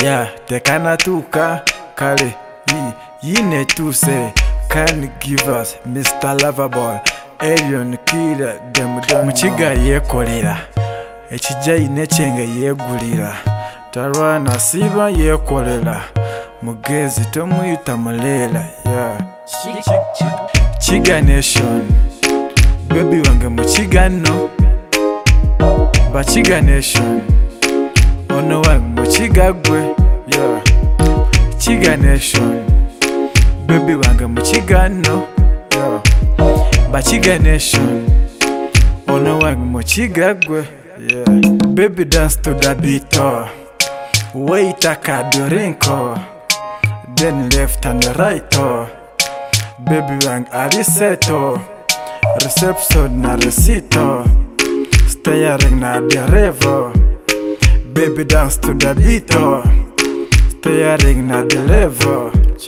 Yeah, tekanatuka kale yine tuse can give us Mr. Loverboy Alien Killer dem mukiga yekolera ekijja ine kyenge yegulira talwana siba yekolera mugezi tomuyita muleera. Yeah, Chiga Nation baby wange mukigano Bachiga Nation ono wange mukigagwe. Yeah, Chiga Nation baby wange mukigano. Yeah, Bachiga Nation ono wange mukigagwe. Yeah, baby dance to the beat. Wait a kadorinko then left and right. Baby wange aliseto reception na recito staring na derevo. Baby dance to the beat. Staring na the level.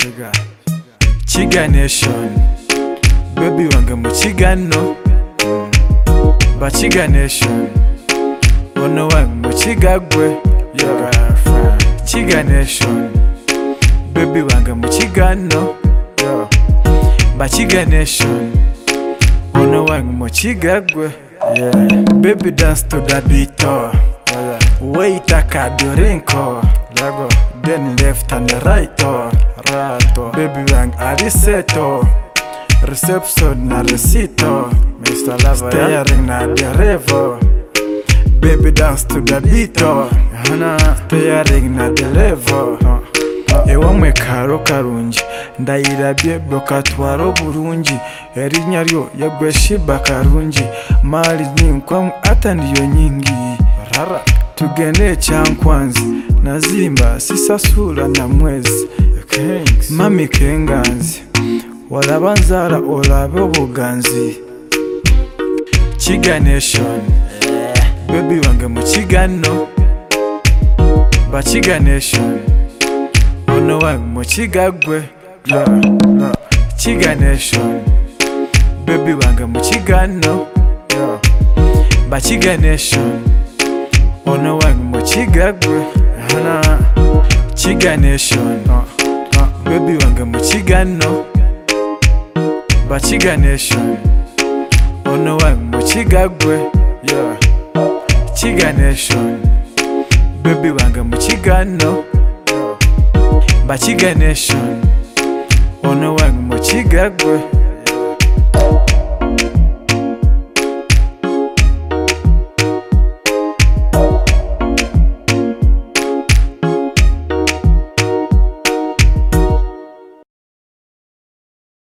Chiga Nation baby wange mukigano. Bachiga Nation ono wange mukigagwe. Yeah, Chiga Nation baby wange mukigano. Yeah, Bachiga Nation ono wange mukigagwe. Yeah, baby dance to the beat. Wait a kadorinko then left and right. Baby wange aliseto reception na recito Mr. Lover staring na derevo. Baby dance to the beat. Staring na the level. Ewamwe karo karungi ndayirabye bokatwaro burungi erinnya lyo yagwe shiba karungi mali ninkwamu ata ndiyo nyingi rara tugende kyankwanzi nazimba sisasula na mwezi. Mami kenganzi walaba nzala olabe obuganzi. Chiga Nation baby wange mukigano. Bachiga Nation ono wange mukigagwe. Yeah, Chiga Nation baby wange mukigano. Yeah, Bachiga Nation ono wange mukigagwe. Chiga Nation baby wange mukigano. Bachiga Nation ono wange mukigagwe. Yeah, Chiga Nation baby wange mukigano. Bachiga Nation ono wange mukigagwe.